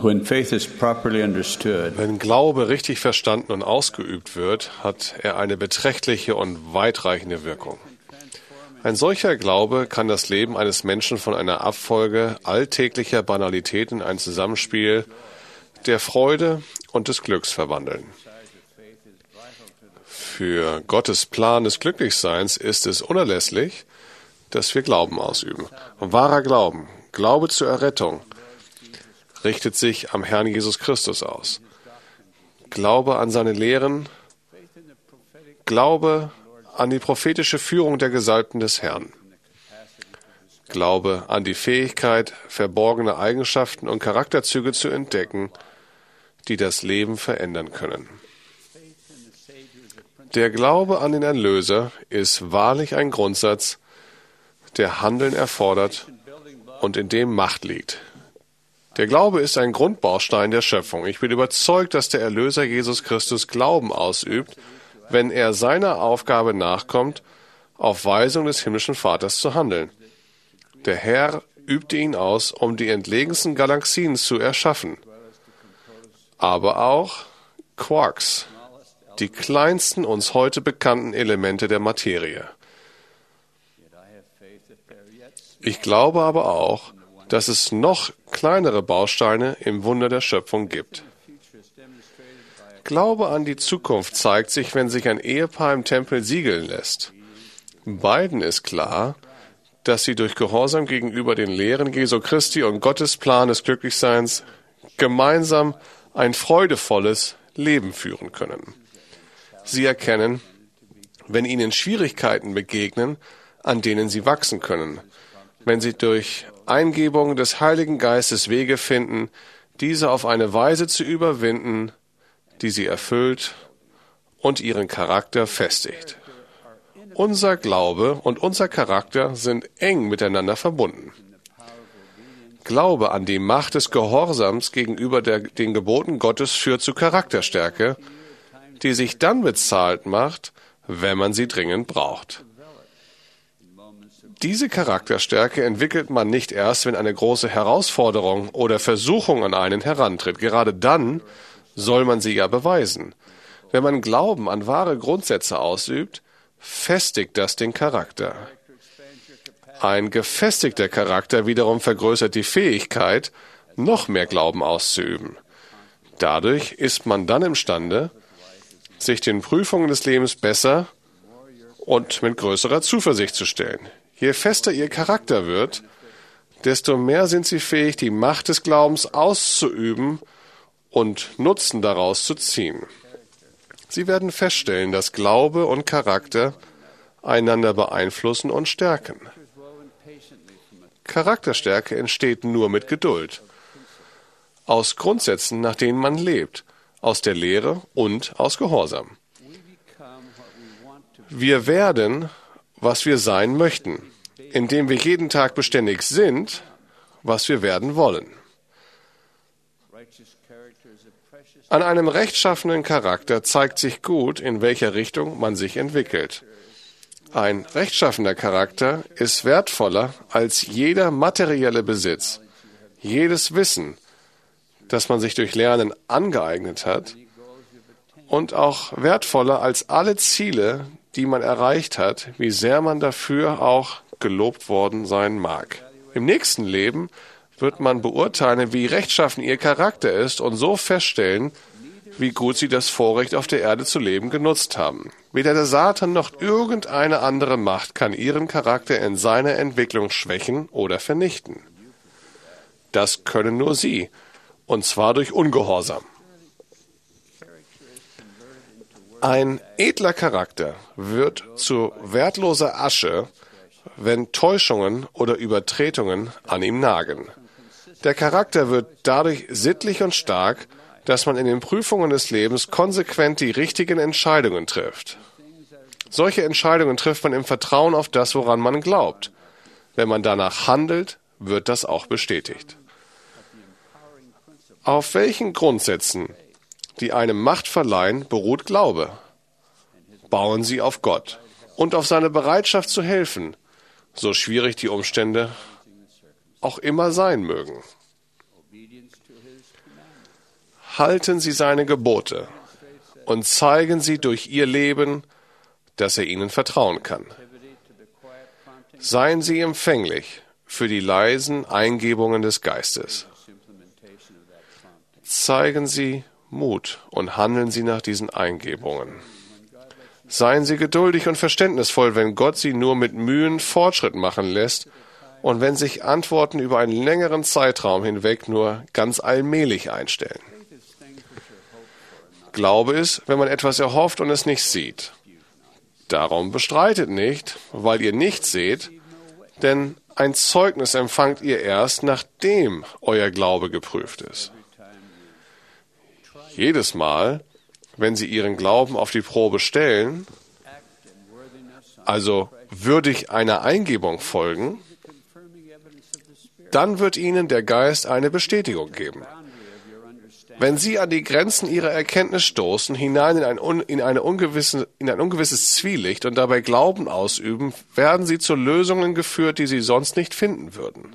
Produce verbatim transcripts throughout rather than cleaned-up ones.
When faith is properly understood, Wenn Glaube richtig verstanden und ausgeübt wird, hat er eine beträchtliche und weitreichende Wirkung. Ein solcher Glaube kann das Leben eines Menschen von einer Abfolge alltäglicher Banalitäten in ein Zusammenspiel der Freude und des Glücks verwandeln. Für Gottes Plan des Glücklichseins ist es unerlässlich, dass wir Glauben ausüben. Und wahrer Glauben, Glaube zur Errettung, richtet sich am Herrn Jesus Christus aus. Glaube an seine Lehren, Glaube an die prophetische Führung der Gesalbten des Herrn. Glaube an die Fähigkeit, verborgene Eigenschaften und Charakterzüge zu entdecken, die das Leben verändern können. Der Glaube an den Erlöser ist wahrlich ein Grundsatz, der Handeln erfordert und in dem Macht liegt. Der Glaube ist ein Grundbaustein der Schöpfung. Ich bin überzeugt, dass der Erlöser Jesus Christus Glauben ausübt, wenn er seiner Aufgabe nachkommt, auf Weisung des himmlischen Vaters zu handeln. Der Herr übte ihn aus, um die entlegensten Galaxien zu erschaffen, aber auch Quarks, die kleinsten uns heute bekannten Elemente der Materie. Ich glaube aber auch, dass es noch kleinere Bausteine im Wunder der Schöpfung gibt. Glaube an die Zukunft zeigt sich, wenn sich ein Ehepaar im Tempel siegeln lässt. Beiden ist klar, dass sie durch Gehorsam gegenüber den Lehren Jesu Christi und Gottes Plan des Glücklichseins gemeinsam ein freudevolles Leben führen können. Sie erkennen, wenn ihnen Schwierigkeiten begegnen, an denen sie wachsen können, wenn sie durch Eingebung des Heiligen Geistes Wege finden, diese auf eine Weise zu überwinden, die sie erfüllt und ihren Charakter festigt. Unser Glaube und unser Charakter sind eng miteinander verbunden. Glaube an die Macht des Gehorsams gegenüber der, den Geboten Gottes führt zu Charakterstärke, die sich dann bezahlt macht, wenn man sie dringend braucht. Diese Charakterstärke entwickelt man nicht erst, wenn eine große Herausforderung oder Versuchung an einen herantritt. Gerade dann soll man sie ja beweisen. Wenn man Glauben an wahre Grundsätze ausübt, festigt das den Charakter. Ein gefestigter Charakter wiederum vergrößert die Fähigkeit, noch mehr Glauben auszuüben. Dadurch ist man dann imstande, sich den Prüfungen des Lebens besser und mit größerer Zuversicht zu stellen. Je fester ihr Charakter wird, desto mehr sind sie fähig, die Macht des Glaubens auszuüben und Nutzen daraus zu ziehen. Sie werden feststellen, dass Glaube und Charakter einander beeinflussen und stärken. Charakterstärke entsteht nur mit Geduld, aus Grundsätzen, nach denen man lebt, aus der Lehre und aus Gehorsam. Wir werden, was wir sein möchten, indem wir jeden Tag beständig sind, was wir werden wollen. An einem rechtschaffenen Charakter zeigt sich gut, in welcher Richtung man sich entwickelt. Ein rechtschaffener Charakter ist wertvoller als jeder materielle Besitz, jedes Wissen, das man sich durch Lernen angeeignet hat, und auch wertvoller als alle Ziele, die man erreicht hat, wie sehr man dafür auch gelobt worden sein mag. Im nächsten Leben wird man beurteilen, wie rechtschaffen ihr Charakter ist und so feststellen, wie gut sie das Vorrecht auf der Erde zu leben genutzt haben. Weder der Satan noch irgendeine andere Macht kann ihren Charakter in seiner Entwicklung schwächen oder vernichten. Das können nur sie, und zwar durch Ungehorsam. Ein edler Charakter wird zu wertloser Asche, wenn Täuschungen oder Übertretungen an ihm nagen. Der Charakter wird dadurch sittlich und stark, dass man in den Prüfungen des Lebens konsequent die richtigen Entscheidungen trifft. Solche Entscheidungen trifft man im Vertrauen auf das, woran man glaubt. Wenn man danach handelt, wird das auch bestätigt. Auf welchen Grundsätzen, die einem Macht verleihen, beruht Glaube? Bauen Sie auf Gott und auf seine Bereitschaft zu helfen, so schwierig die Umstände auch immer sein mögen. Halten Sie seine Gebote und zeigen Sie durch Ihr Leben, dass er Ihnen vertrauen kann. Seien Sie empfänglich für die leisen Eingebungen des Geistes. Zeigen Sie Mut und handeln Sie nach diesen Eingebungen. Seien Sie geduldig und verständnisvoll, wenn Gott Sie nur mit Mühen Fortschritt machen lässt und wenn sich Antworten über einen längeren Zeitraum hinweg nur ganz allmählich einstellen. Glaube ist, wenn man etwas erhofft und es nicht sieht. Darum bestreitet nicht, weil ihr nichts seht, denn ein Zeugnis empfangt ihr erst, nachdem euer Glaube geprüft ist. Jedes Mal, wenn Sie Ihren Glauben auf die Probe stellen, also würdig einer Eingebung folgen, dann wird Ihnen der Geist eine Bestätigung geben. Wenn Sie an die Grenzen Ihrer Erkenntnis stoßen, hinein in ein, in, eine ungewisse, in ein ungewisses Zwielicht und dabei Glauben ausüben, werden Sie zu Lösungen geführt, die Sie sonst nicht finden würden.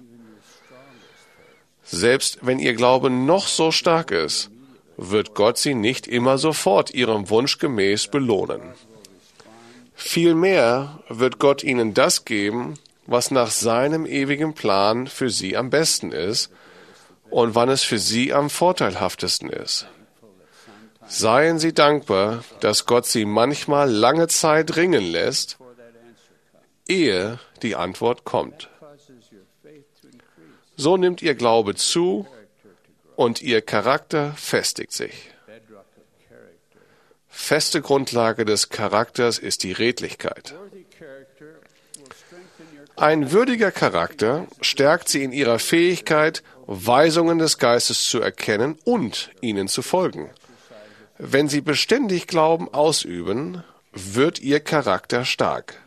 Selbst wenn Ihr Glaube noch so stark ist, wird Gott Sie nicht immer sofort Ihrem Wunsch gemäß belohnen. Vielmehr wird Gott Ihnen das geben, was nach seinem ewigen Plan für Sie am besten ist und wann es für Sie am vorteilhaftesten ist. Seien Sie dankbar, dass Gott Sie manchmal lange Zeit ringen lässt, ehe die Antwort kommt. So nimmt Ihr Glaube zu und Ihr Charakter festigt sich. Feste Grundlage des Charakters ist die Redlichkeit. Ein würdiger Charakter stärkt Sie in Ihrer Fähigkeit, Weisungen des Geistes zu erkennen und ihnen zu folgen. Wenn Sie beständig Glauben ausüben, wird Ihr Charakter stark.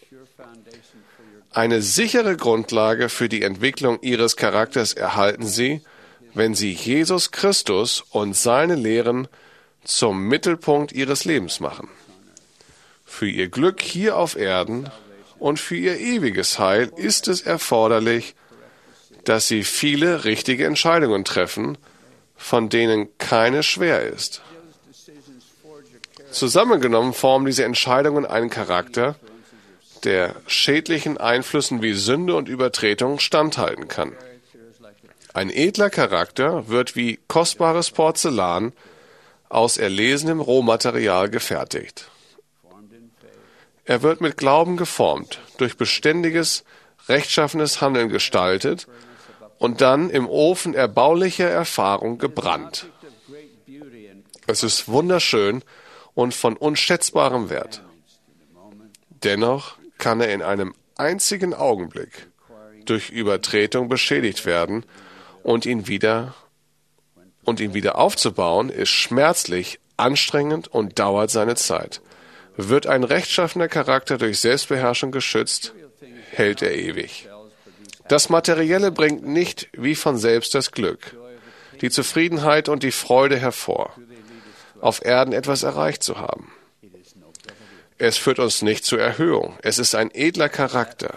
Eine sichere Grundlage für die Entwicklung Ihres Charakters erhalten Sie, wenn Sie Jesus Christus und seine Lehren zum Mittelpunkt Ihres Lebens machen. Für Ihr Glück hier auf Erden und für Ihr ewiges Heil ist es erforderlich, dass Sie viele richtige Entscheidungen treffen, von denen keine schwer ist. Zusammengenommen formen diese Entscheidungen einen Charakter, der schädlichen Einflüssen wie Sünde und Übertretung standhalten kann. Ein edler Charakter wird wie kostbares Porzellan aus erlesenem Rohmaterial gefertigt. Er wird mit Glauben geformt, durch beständiges, rechtschaffenes Handeln gestaltet und dann im Ofen erbaulicher Erfahrung gebrannt. Es ist wunderschön und von unschätzbarem Wert. Dennoch kann er in einem einzigen Augenblick durch Übertretung beschädigt werden und ihn wieder und ihn wieder aufzubauen ist schmerzlich, anstrengend und dauert seine Zeit. Wird ein rechtschaffener Charakter durch Selbstbeherrschung geschützt, hält er ewig. Das Materielle bringt nicht wie von selbst das Glück, die Zufriedenheit und die Freude hervor, auf Erden etwas erreicht zu haben. Es führt uns nicht zur Erhöhung. Es ist ein edler Charakter.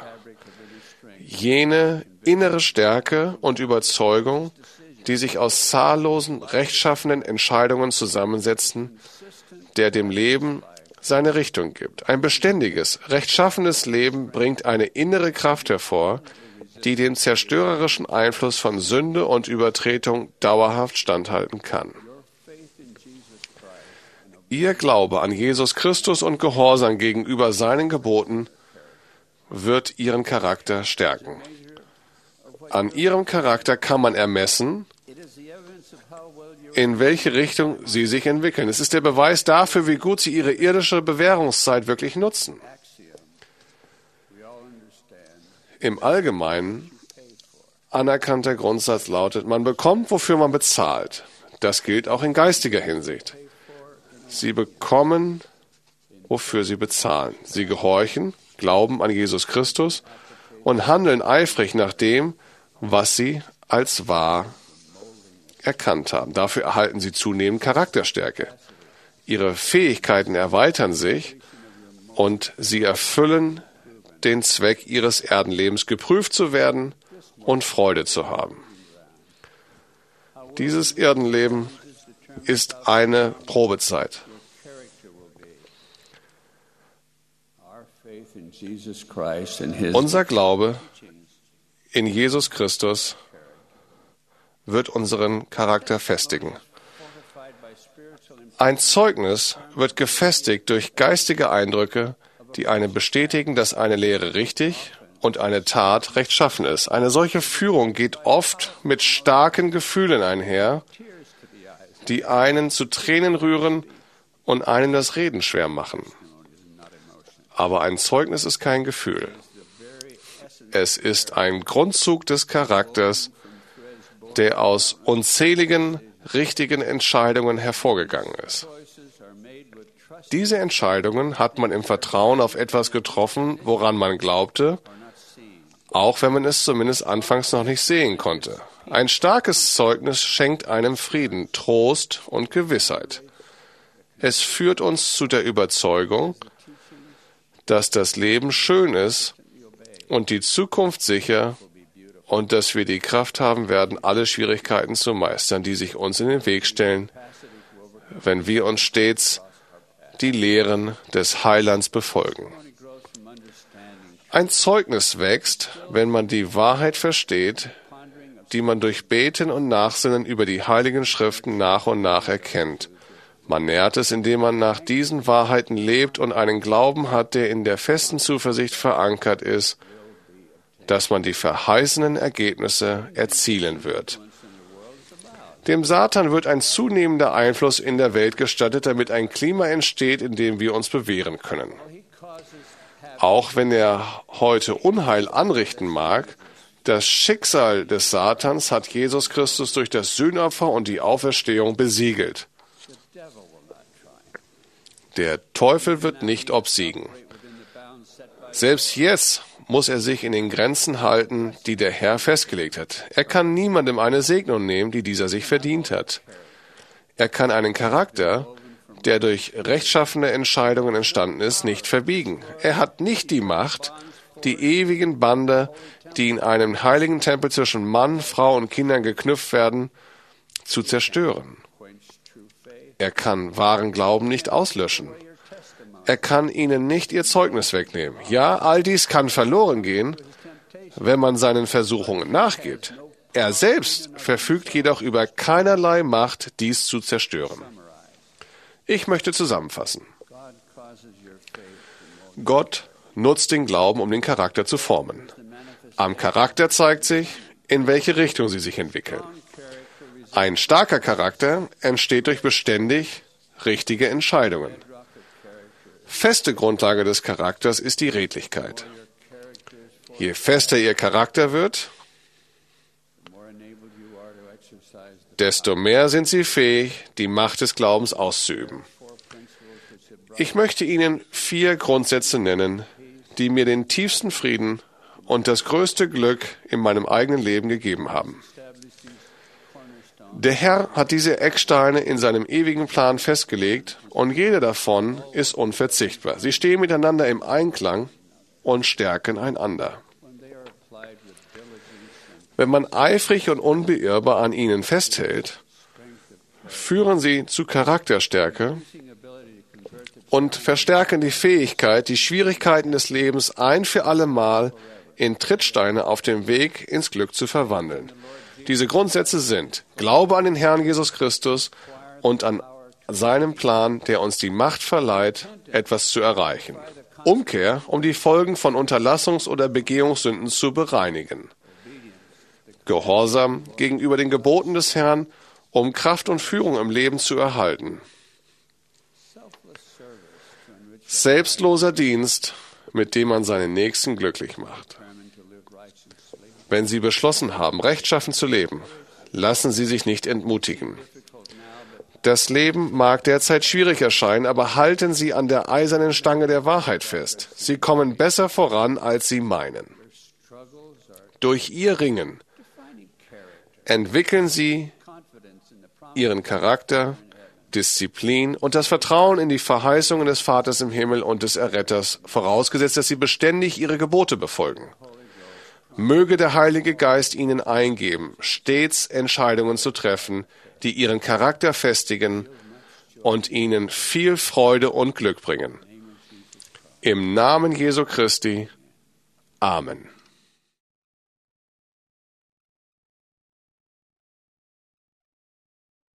Jene innere Stärke und Überzeugung, die sich aus zahllosen, rechtschaffenen Entscheidungen zusammensetzen, der dem Leben seine Richtung gibt. Ein beständiges, rechtschaffenes Leben bringt eine innere Kraft hervor, die dem zerstörerischen Einfluss von Sünde und Übertretung dauerhaft standhalten kann. Ihr Glaube an Jesus Christus und Gehorsam gegenüber seinen Geboten wird ihren Charakter stärken. An ihrem Charakter kann man ermessen, in welche Richtung sie sich entwickeln. Es ist der Beweis dafür, wie gut sie ihre irdische Bewährungszeit wirklich nutzen. Im Allgemeinen anerkannter Grundsatz lautet, man bekommt, wofür man bezahlt. Das gilt auch in geistiger Hinsicht. Sie bekommen, wofür sie bezahlen. Sie gehorchen, glauben an Jesus Christus und handeln eifrig nach dem, was sie als wahr erkannt haben. Dafür erhalten sie zunehmend Charakterstärke. Ihre Fähigkeiten erweitern sich und sie erfüllen den Zweck ihres Erdenlebens, geprüft zu werden und Freude zu haben. Dieses Erdenleben ist eine Probezeit. Unser Glaube in Jesus Christus wird unseren Charakter festigen. Ein Zeugnis wird gefestigt durch geistige Eindrücke, die einem bestätigen, dass eine Lehre richtig und eine Tat rechtschaffen ist. Eine solche Führung geht oft mit starken Gefühlen einher, die einen zu Tränen rühren und einen das Reden schwer machen. Aber ein Zeugnis ist kein Gefühl. Es ist ein Grundzug des Charakters, der aus unzähligen richtigen Entscheidungen hervorgegangen ist. Diese Entscheidungen hat man im Vertrauen auf etwas getroffen, woran man glaubte, auch wenn man es zumindest anfangs noch nicht sehen konnte. Ein starkes Zeugnis schenkt einem Frieden, Trost und Gewissheit. Es führt uns zu der Überzeugung, dass das Leben schön ist und die Zukunft sicher und dass wir die Kraft haben werden, alle Schwierigkeiten zu meistern, die sich uns in den Weg stellen, wenn wir uns stets die Lehren des Heilands befolgen. Ein Zeugnis wächst, wenn man die Wahrheit versteht, die man durch Beten und Nachsinnen über die Heiligen Schriften nach und nach erkennt. Man nährt es, indem man nach diesen Wahrheiten lebt und einen Glauben hat, der in der festen Zuversicht verankert ist, dass man die verheißenen Ergebnisse erzielen wird. Dem Satan wird ein zunehmender Einfluss in der Welt gestattet, damit ein Klima entsteht, in dem wir uns bewähren können. Auch wenn er heute Unheil anrichten mag, das Schicksal des Satans hat Jesus Christus durch das Sühnopfer und die Auferstehung besiegelt. Der Teufel wird nicht obsiegen. Selbst jetzt muss er sich in den Grenzen halten, die der Herr festgelegt hat. Er kann niemandem eine Segnung nehmen, die dieser sich verdient hat. Er kann einen Charakter, der durch rechtschaffene Entscheidungen entstanden ist, nicht verbiegen. Er hat nicht die Macht, die ewigen Bande, die in einem heiligen Tempel zwischen Mann, Frau und Kindern geknüpft werden, zu zerstören. Er kann wahren Glauben nicht auslöschen. Er kann ihnen nicht ihr Zeugnis wegnehmen. Ja, all dies kann verloren gehen, wenn man seinen Versuchungen nachgibt. Er selbst verfügt jedoch über keinerlei Macht, dies zu zerstören. Ich möchte zusammenfassen. Gott nutzt den Glauben, um den Charakter zu formen. Am Charakter zeigt sich, in welche Richtung sie sich entwickeln. Ein starker Charakter entsteht durch beständig richtige Entscheidungen. Feste Grundlage des Charakters ist die Redlichkeit. Je fester Ihr Charakter wird, desto mehr sind Sie fähig, die Macht des Glaubens auszuüben. Ich möchte Ihnen vier Grundsätze nennen, die mir den tiefsten Frieden und das größte Glück in meinem eigenen Leben gegeben haben. Der Herr hat diese Ecksteine in seinem ewigen Plan festgelegt und jede davon ist unverzichtbar. Sie stehen miteinander im Einklang und stärken einander. Wenn man eifrig und unbeirrbar an ihnen festhält, führen sie zu Charakterstärke und verstärken die Fähigkeit, die Schwierigkeiten des Lebens ein für alle Mal in Trittsteine auf dem Weg ins Glück zu verwandeln. Diese Grundsätze sind Glaube an den Herrn Jesus Christus und an seinem Plan, der uns die Macht verleiht, etwas zu erreichen. Umkehr, um die Folgen von Unterlassungs- oder Begehungssünden zu bereinigen. Gehorsam gegenüber den Geboten des Herrn, um Kraft und Führung im Leben zu erhalten. Selbstloser Dienst, mit dem man seinen Nächsten glücklich macht. Wenn Sie beschlossen haben, rechtschaffen zu leben, lassen Sie sich nicht entmutigen. Das Leben mag derzeit schwierig erscheinen, aber halten Sie an der eisernen Stange der Wahrheit fest. Sie kommen besser voran, als Sie meinen. Durch Ihr Ringen entwickeln Sie Ihren Charakter, Disziplin und das Vertrauen in die Verheißungen des Vaters im Himmel und des Erretters, vorausgesetzt, dass Sie beständig Ihre Gebote befolgen. Möge der Heilige Geist ihnen eingeben, stets Entscheidungen zu treffen, die ihren Charakter festigen und ihnen viel Freude und Glück bringen. Im Namen Jesu Christi. Amen.